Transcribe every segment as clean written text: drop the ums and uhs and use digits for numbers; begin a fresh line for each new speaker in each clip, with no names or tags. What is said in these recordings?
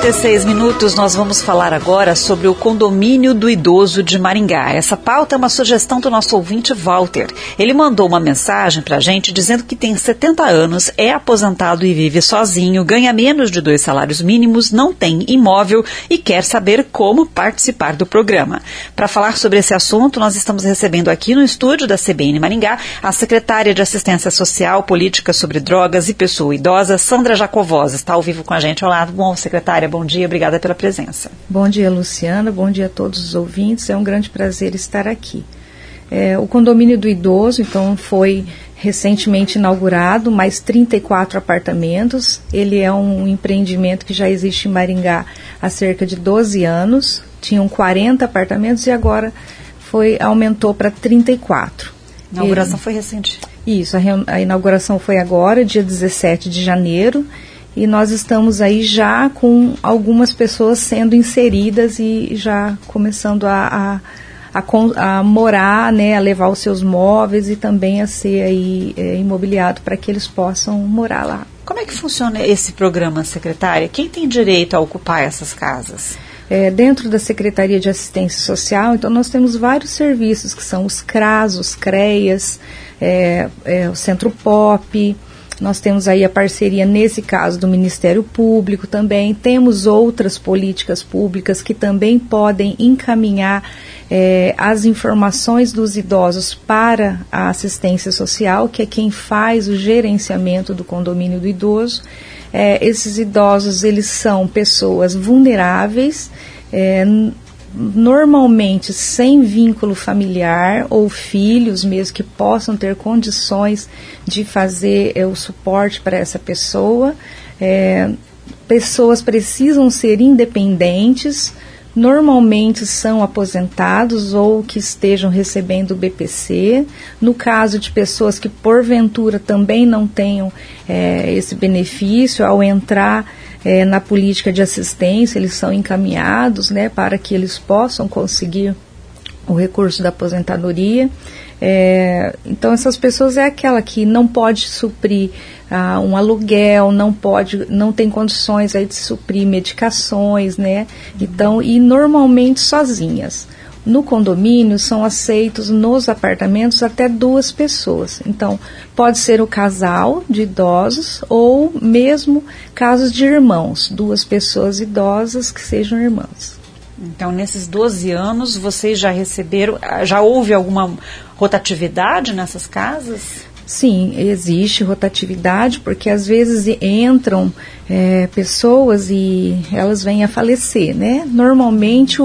6h36, nós vamos falar agora sobre o condomínio do idoso de Maringá. Essa pauta é uma sugestão do nosso ouvinte Walter. Ele mandou uma mensagem pra gente dizendo que tem 70 anos, é aposentado e vive sozinho, ganha menos de 2 salários mínimos, não tem imóvel e quer saber como participar do programa. Para falar sobre esse assunto, nós estamos recebendo aqui no estúdio da CBN Maringá a secretária de Assistência Social, Política sobre Drogas e Pessoa Idosa, Sandra Jacovosa. Está ao vivo com a gente. Olá, bom, secretária, bom dia, obrigada pela presença.
Bom dia, Luciana, bom dia a todos os ouvintes, é um grande prazer estar aqui. O condomínio do idoso, então, foi recentemente inaugurado, mais 34 apartamentos. Ele é um empreendimento que já existe em Maringá há cerca de 12 anos, tinham 40 apartamentos e agora aumentou para 34.
A inauguração foi recente?
Isso, a inauguração foi agora, dia 17 de janeiro, e nós estamos aí já com algumas pessoas sendo inseridas e já começando a morar, né, a levar os seus móveis e também a ser aí imobiliado para que eles possam morar lá.
Como é que funciona esse programa, secretária? Quem tem direito a ocupar essas casas?
Dentro da Secretaria de Assistência Social, então nós temos vários serviços que são os CRAS, os CREAS, o Centro POP. Nós temos aí a parceria, nesse caso, do Ministério Público também. Temos outras políticas públicas que também podem encaminhar as informações dos idosos para a assistência social, que é quem faz o gerenciamento do condomínio do idoso. Esses idosos, eles são pessoas vulneráveis, normalmente sem vínculo familiar ou filhos mesmo que possam ter condições de fazer o suporte para essa pessoa. Pessoas precisam ser independentes, normalmente são aposentados ou que estejam recebendo o BPC. No caso de pessoas que porventura também não tenham esse benefício, ao entrar na política de assistência, eles são encaminhados, né, para que eles possam conseguir o recurso da aposentadoria. Então essas pessoas é aquela que não pode suprir um aluguel, não tem condições aí de suprir medicações, né? Então, e normalmente sozinhas. No condomínio são aceitos nos apartamentos até 2 pessoas. Então, pode ser o casal de idosos ou mesmo casos de irmãos, 2 pessoas idosas que sejam irmãs.
Então, nesses 12 anos, vocês já receberam, já houve alguma rotatividade nessas casas?
Sim, existe rotatividade, porque às vezes entram pessoas e elas vêm a falecer, né? Normalmente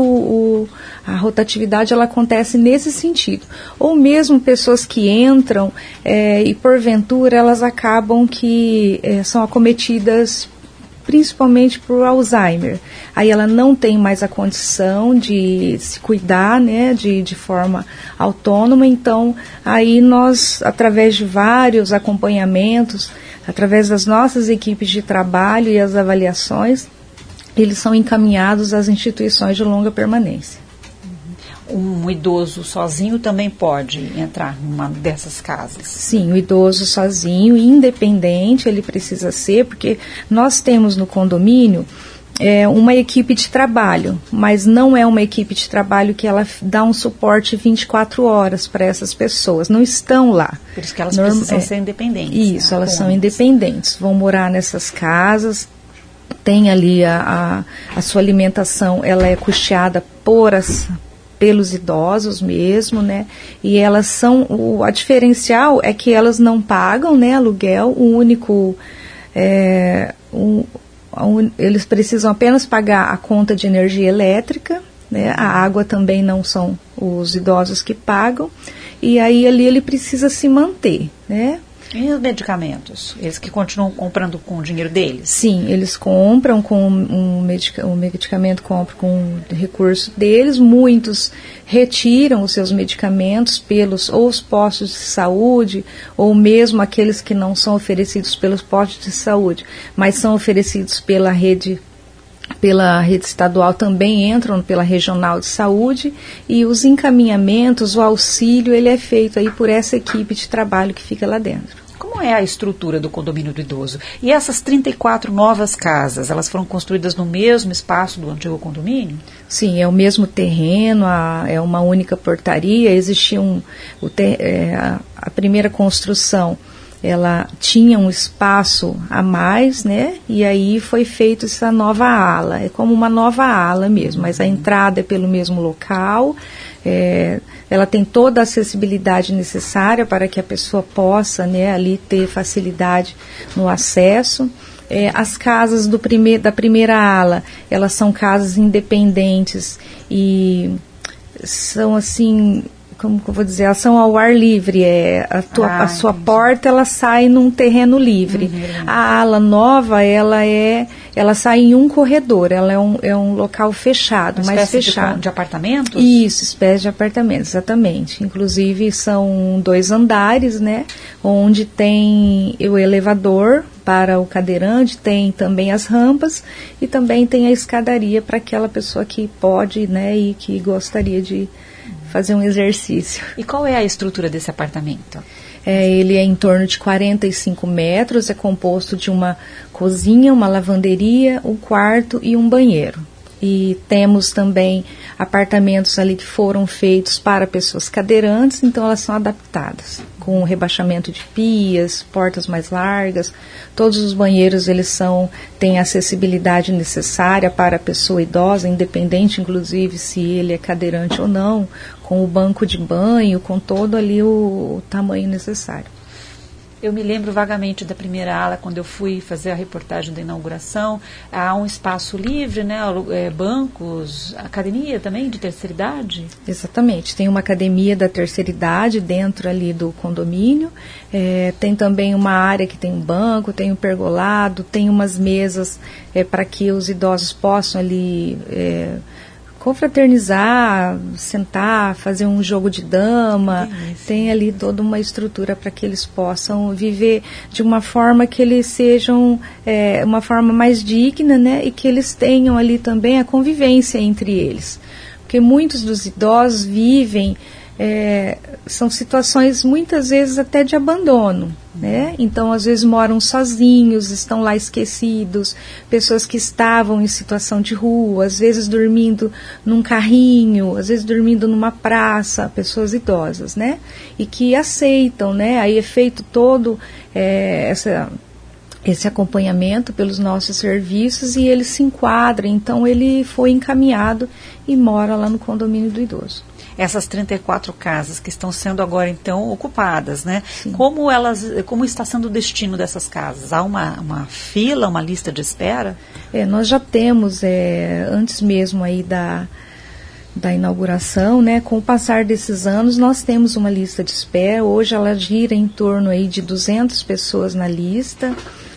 a rotatividade ela acontece nesse sentido. Ou mesmo pessoas que entram e porventura elas acabam que são acometidas principalmente por Alzheimer. Aí ela não tem mais a condição de se cuidar, né, de forma autônoma. Então, aí nós, através de vários acompanhamentos, através das nossas equipes de trabalho e as avaliações, eles são encaminhados às instituições de longa permanência.
Um idoso sozinho também pode entrar numa dessas casas?
Sim, o idoso sozinho, independente, ele precisa ser, porque nós temos no condomínio uma equipe de trabalho, mas não é uma equipe de trabalho que ela dá um suporte 24 horas para essas pessoas, não estão lá.
Por isso que elas precisam ser independentes.
Isso, elas são independentes, vão morar nessas casas, tem ali a sua alimentação, ela é custeada pelos idosos mesmo, né? E elas são, a diferencial é que elas não pagam, né, aluguel, eles precisam apenas pagar a conta de energia elétrica, né? A água também não são os idosos que pagam, e aí ali ele precisa se manter, né?
E os medicamentos? Eles que continuam comprando com o dinheiro deles?
Sim, eles compram com o medicamento, compram com o recurso deles. Muitos retiram os seus medicamentos ou os postos de saúde, ou mesmo aqueles que não são oferecidos pelos postos de saúde, mas são oferecidos pela rede estadual, também entram pela regional de saúde, e os encaminhamentos, o auxílio, ele é feito aí por essa equipe de trabalho que fica lá dentro.
Como é a estrutura do condomínio do idoso? E essas 34 novas casas, elas foram construídas no mesmo espaço do antigo condomínio?
Sim, é o mesmo terreno, é uma única portaria. Existia a primeira construção, ela tinha um espaço a mais, né? E aí foi feita essa nova ala. É como uma nova ala mesmo, mas a entrada é pelo mesmo local. Ela tem toda a acessibilidade necessária para que a pessoa possa, né, ali ter facilidade no acesso. As casas da primeira ala, elas são casas independentes e são assim, como que eu vou dizer, elas são ao ar livre, a sua porta ela sai num terreno livre. A ala nova, ela sai em um corredor, ela é um local fechado, mais fechado.
De apartamentos?
Isso, espécie de apartamentos, exatamente. Inclusive são 2 andares, né, onde tem o elevador para o cadeirante, tem também as rampas e também tem a escadaria para aquela pessoa que pode, né, e que gostaria de fazer um exercício.
E qual é a estrutura desse apartamento?
Ele é em torno de 45 metros, é composto de uma cozinha, uma lavanderia, um quarto e um banheiro. E temos também apartamentos ali que foram feitos para pessoas cadeirantes, então elas são adaptadas, com rebaixamento de pias, portas mais largas. Todos os banheiros têm a acessibilidade necessária para a pessoa idosa, independente inclusive se ele é cadeirante ou não, com o banco de banho, com todo ali o tamanho necessário.
Eu me lembro vagamente da primeira ala, quando eu fui fazer a reportagem da inauguração. Há um espaço livre, né? Bancos, academia também de terceira idade?
Exatamente, tem uma academia da terceira idade dentro ali do condomínio. Tem também uma área que tem um banco, tem um pergolado, tem umas mesas para que os idosos possam ali confraternizar, sentar, fazer um jogo de dama. Tem ali toda uma estrutura para que eles possam viver de uma forma que eles sejam uma forma mais digna, né? E que eles tenham ali também a convivência entre eles. Porque muitos dos idosos vivem, são situações muitas vezes até de abandono, né? Então às vezes moram sozinhos, estão lá esquecidos, pessoas que estavam em situação de rua, às vezes dormindo num carrinho, às vezes dormindo numa praça, pessoas idosas, né? E que aceitam, né? Aí é feito todo esse acompanhamento pelos nossos serviços e ele se enquadra, então ele foi encaminhado e mora lá no condomínio do idoso.
Essas 34 casas que estão sendo agora, então, ocupadas, né?
Sim.
Como está sendo o destino dessas casas? Há uma fila, uma lista de espera?
Nós já temos, antes mesmo aí da inauguração, né? Com o passar desses anos, nós temos uma lista de espera. Hoje ela gira em torno aí de 200 pessoas na lista.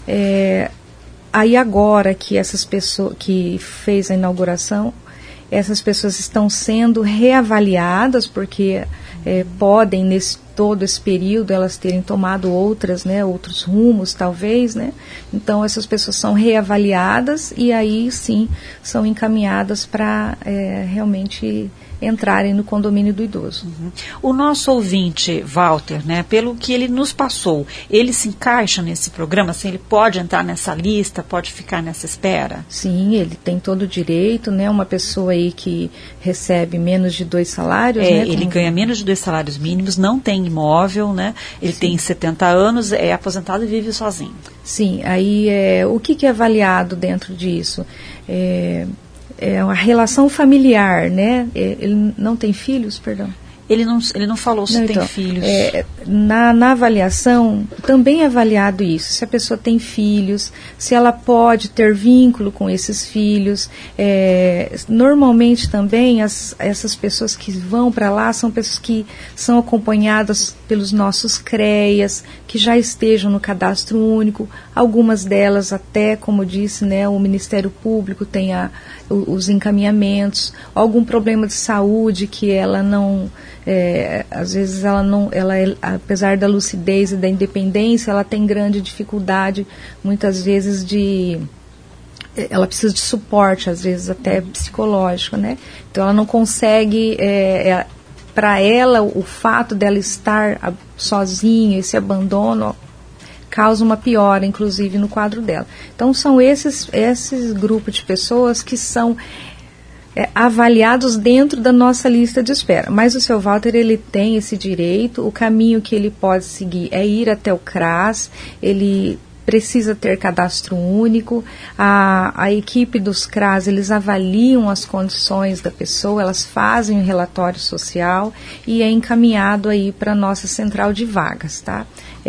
Aí agora que essas pessoas que fez a inauguração, essas pessoas estão sendo reavaliadas, porque podem, todo esse período, elas terem tomado outros rumos, talvez, né? Então, essas pessoas são reavaliadas e aí, sim, são encaminhadas para realmente entrarem no condomínio do idoso.
Uhum. O nosso ouvinte, Walter, né, pelo que ele nos passou, ele se encaixa nesse programa? Assim, ele pode entrar nessa lista, pode ficar nessa espera?
Sim, ele tem todo o direito, né? Uma pessoa aí que recebe menos de 2 salários, né?
Ele ganha menos de 2 salários mínimos, não tem imóvel, né? Ele tem 70 anos, é aposentado e vive sozinho.
Sim, aí o que é avaliado dentro disso? É uma relação familiar, né? Ele não tem filhos, perdão?
Ele não falou se tem filhos.
Na avaliação, também é avaliado isso. Se a pessoa tem filhos, se ela pode ter vínculo com esses filhos. Normalmente também, essas pessoas que vão para lá são pessoas que são acompanhadas pelos nossos CREAs, que já estejam no cadastro único. Algumas delas até, como disse, né, o Ministério Público tem os encaminhamentos. Algum problema de saúde que ela não... às vezes apesar da lucidez e da independência, ela tem grande dificuldade, muitas vezes, ela precisa de suporte, às vezes até psicológico, né? Então ela não consegue, para ela, o fato dela estar sozinha, esse abandono causa uma piora, inclusive, no quadro dela. Então, são esses grupos de pessoas que são avaliados dentro da nossa lista de espera. Mas o seu Walter, ele tem esse direito, o caminho que ele pode seguir é ir até o CRAS, ele precisa ter cadastro único, a equipe dos CRAS, eles avaliam as condições da pessoa, elas fazem um relatório social e é encaminhado aí para a nossa central de vagas, tá?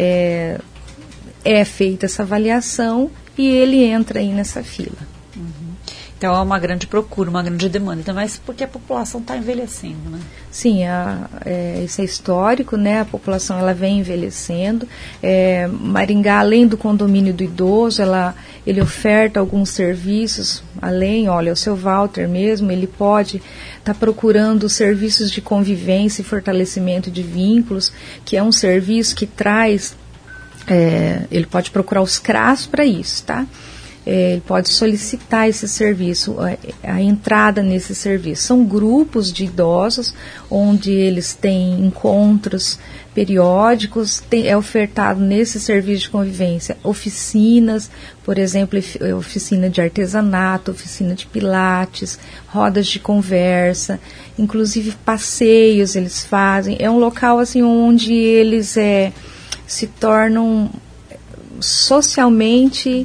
É feita essa avaliação e ele entra aí nessa fila.
Então, é uma grande procura, uma grande demanda, mas porque a população está envelhecendo, né?
Sim, isso é histórico, né? A população ela vem envelhecendo. Maringá, além do condomínio do idoso, ele oferta alguns serviços, o seu Walter mesmo, ele pode estar procurando serviços de convivência e fortalecimento de vínculos, que é um serviço que traz, ele pode procurar os CRAS para isso, tá? Ele pode solicitar esse serviço, a entrada nesse serviço. São grupos de idosos, onde eles têm encontros periódicos, é ofertado nesse serviço de convivência oficinas, por exemplo, oficina de artesanato, oficina de pilates, rodas de conversa, inclusive passeios eles fazem. É um local assim, onde eles se tornam socialmente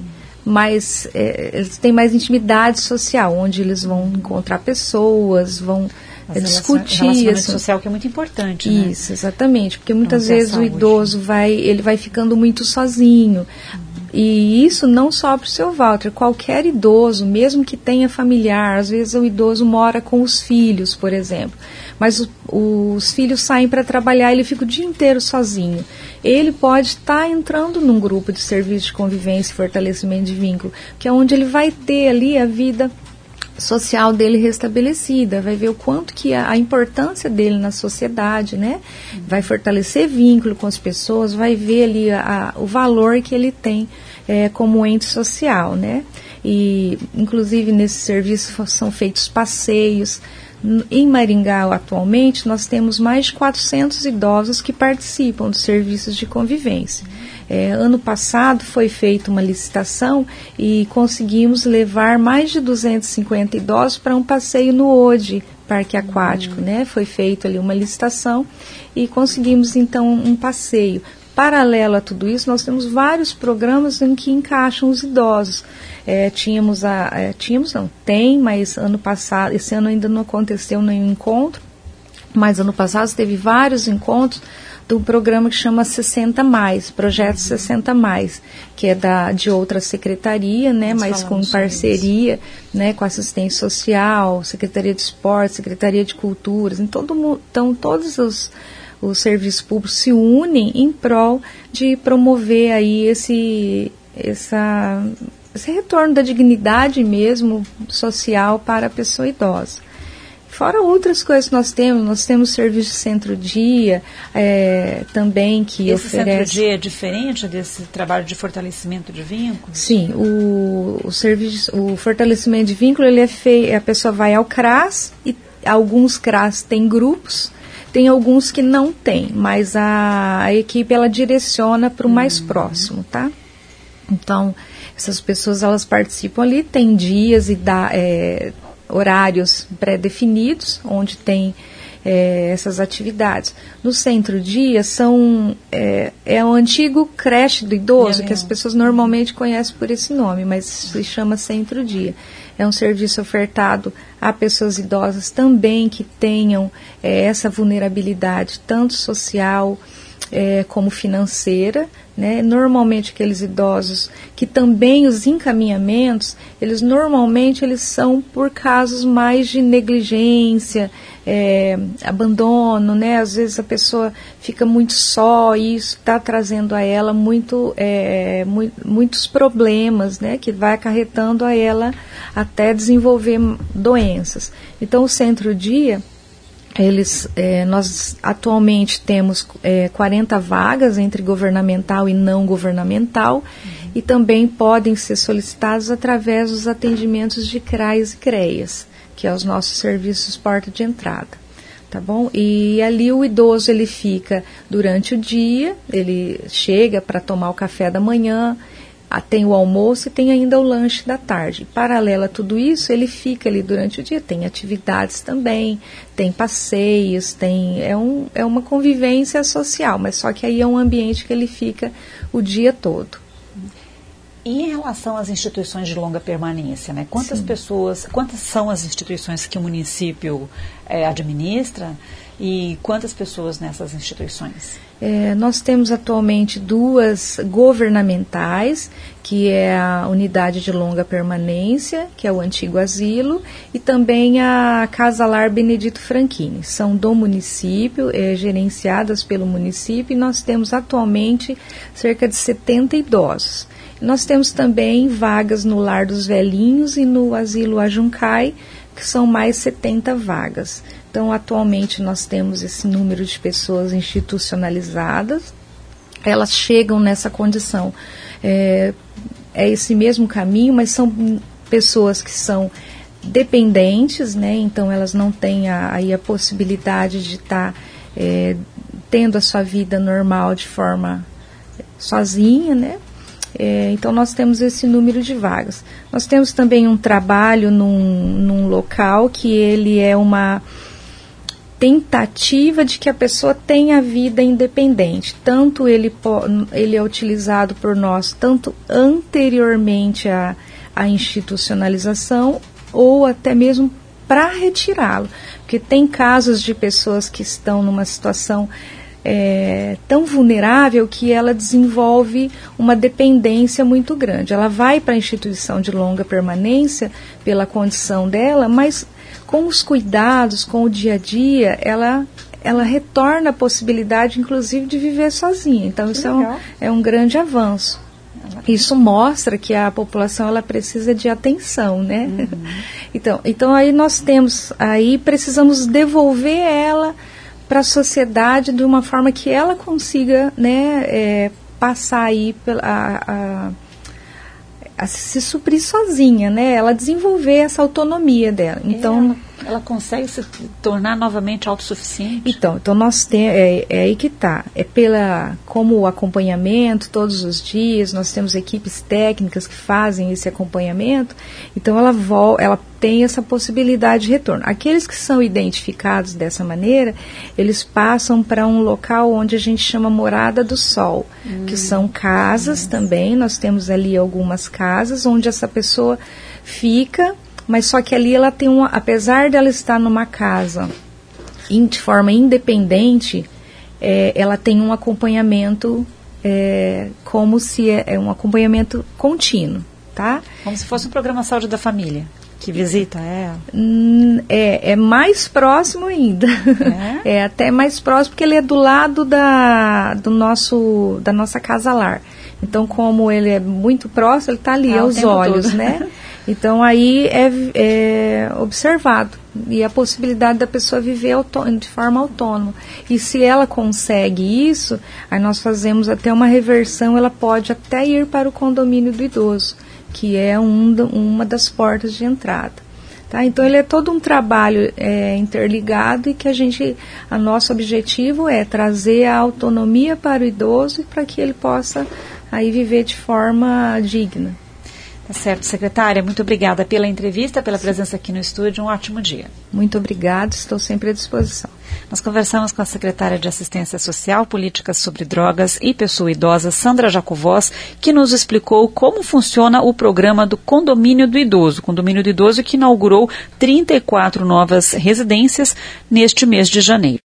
eles têm mais intimidade social, onde eles vão encontrar pessoas, vão discutir.
Relacionamento social que é muito importante, né?
Isso, exatamente, porque muitas vezes o idoso ele vai ficando muito sozinho. E isso não só para o seu Walter, qualquer idoso, mesmo que tenha familiar, às vezes o idoso mora com os filhos, por exemplo, mas os filhos saem para trabalhar, ele fica o dia inteiro sozinho. Ele pode estar entrando num grupo de serviço de convivência e fortalecimento de vínculo, que é onde ele vai ter ali a vida social dele restabelecida, vai ver o quanto que a importância dele na sociedade, né? Vai fortalecer vínculo com as pessoas, vai ver ali o valor que ele tem como ente social, né? E, inclusive, nesse serviço são feitos passeios. Em Maringá, atualmente, nós temos mais de 400 idosos que participam dos serviços de convivência. Ano passado foi feita uma licitação e conseguimos levar mais de 250 idosos para um passeio no ODE, Parque Aquático, né? Foi feita ali uma licitação e conseguimos então um passeio. Paralelo a tudo isso, nós temos vários programas em que encaixam os idosos. Tem, mas ano passado, esse ano ainda não aconteceu nenhum encontro, mas ano passado teve vários encontros do programa que chama 60 Mais, Projeto 60 Mais, que é de outra secretaria, né, mas com parceria, né, com assistência social, Secretaria de Esporte, Secretaria de Culturas, então todos os serviços públicos se unem em prol de promover aí esse retorno da dignidade mesmo social para a pessoa idosa. Fora outras coisas que nós temos serviço de centro-dia também que
esse
oferece...
Esse centro-dia é diferente desse trabalho de fortalecimento de vínculos?
Sim, o fortalecimento de vínculo, ele é feito, a pessoa vai ao CRAS, e alguns CRAS têm grupos, tem alguns que não tem, mas a equipe ela direciona para o mais próximo, tá? Então, essas pessoas elas participam ali, tem dias e horários pré-definidos, onde tem essas atividades. No centro-dia é o antigo creche do idoso, que as pessoas normalmente conhecem por esse nome, mas se chama centro-dia. É um serviço ofertado a pessoas idosas também que tenham essa vulnerabilidade, tanto social como financeira, né? Normalmente aqueles idosos que também os encaminhamentos, eles são por casos mais de negligência, abandono, né? Às vezes a pessoa fica muito só e isso está trazendo a ela muitos problemas, né? Que vai acarretando a ela até desenvolver doenças. Então o centro-dia, nós atualmente temos 40 vagas entre governamental e não governamental, e também podem ser solicitados através dos atendimentos de CRAS e CREAS, que é os nossos serviços porta de entrada. Tá bom? E ali o idoso ele fica durante o dia, ele chega para tomar o café da manhã, tem o almoço e tem ainda o lanche da tarde. Paralelo a tudo isso, ele fica ali durante o dia, tem atividades também, tem passeios, é uma convivência social, mas só que aí é um ambiente que ele fica o dia todo.
E em relação às instituições de longa permanência, né? Quantas são as instituições que o município administra e quantas pessoas nessas instituições?
Nós temos atualmente 2 governamentais, que é a Unidade de Longa Permanência, que é o antigo asilo, e também a Casa Lar Benedito Franchini. São do município, gerenciadas pelo município, e nós temos atualmente cerca de 70 idosos. Nós temos também vagas no Lar dos Velhinhos e no Asilo Ajuncai, que são mais 70 vagas. Então, atualmente, nós temos esse número de pessoas institucionalizadas. Elas chegam nessa condição. É esse mesmo caminho, mas são pessoas que são dependentes, né? Então, elas não têm aí a possibilidade de estar tendo a sua vida normal de forma sozinha, né? Então, nós temos esse número de vagas. Nós temos também um trabalho num local que ele é uma tentativa de que a pessoa tenha vida independente. Tanto ele é utilizado por nós, tanto anteriormente à institucionalização, ou até mesmo para retirá-lo. Porque tem casos de pessoas que estão numa situação tão vulnerável que ela desenvolve uma dependência muito grande. Ela vai para a instituição de longa permanência pela condição dela, mas com os cuidados, com o dia a dia, ela retorna a possibilidade, inclusive, de viver sozinha. Então, isso é um grande avanço. Isso mostra que a população ela precisa de atenção, né? Uhum. Então, aí nós precisamos devolver ela para a sociedade de uma forma que ela consiga, né, passar aí a se suprir sozinha, né? Ela desenvolver essa autonomia dela. Então,
ela consegue se tornar novamente autossuficiente? Então
nós temos, aí que está. Como o acompanhamento todos os dias, nós temos equipes técnicas que fazem esse acompanhamento, então ela tem essa possibilidade de retorno. Aqueles que são identificados dessa maneira, eles passam para um local onde a gente chama Morada do Sol, que são casas também, nós temos ali algumas casas onde essa pessoa fica, mas só que ali ela tem apesar dela estar numa casa de forma independente, ela tem um acompanhamento como se é um acompanhamento contínuo, tá?
Como se fosse um programa Saúde da Família, que visita ela.
É mais próximo ainda. É até mais próximo, porque ele é do lado da nossa Casa Lar. Então, como ele é muito próximo, ele está ali aos olhos, todo, né? Então, aí é observado. E a possibilidade da pessoa viver de forma autônoma. E se ela consegue isso, aí nós fazemos até uma reversão, ela pode até ir para o condomínio do idoso, que é uma das portas de entrada. Tá? Então, ele é todo um trabalho interligado e que a nosso objetivo é trazer a autonomia para o idoso e para que ele possa aí viver de forma digna.
Tá certo, secretária. Muito obrigada pela entrevista, pela presença aqui no estúdio. Um ótimo dia.
Muito obrigada, estou sempre à disposição.
Nós conversamos com a secretária de Assistência Social, Políticas sobre Drogas e Pessoa Idosa, Sandra Jacovós, que nos explicou como funciona o programa do Condomínio do Idoso. Condomínio do Idoso que inaugurou 34 novas residências neste mês de janeiro.